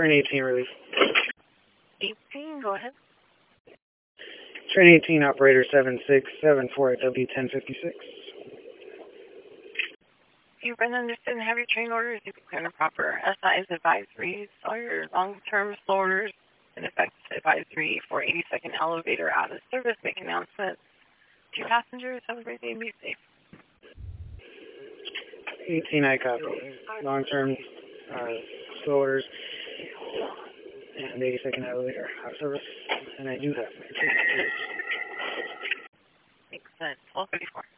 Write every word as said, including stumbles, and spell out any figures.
Train eighteen, relief. eighteen, go ahead. Train eighteen, operator seven six seven four at W ten fifty-six. You've been understood and have your train orders. You can clear the proper S I's advisories. All your long-term slow orders in effect advisory for eighty-second elevator out of service. Make announcements to your passengers. Have a great day and be safe. eighteen, I copy. Long-term uh, slow orders and eighty-second elevator out of service. And I do have my train. Makes sense. twelve thirty-four.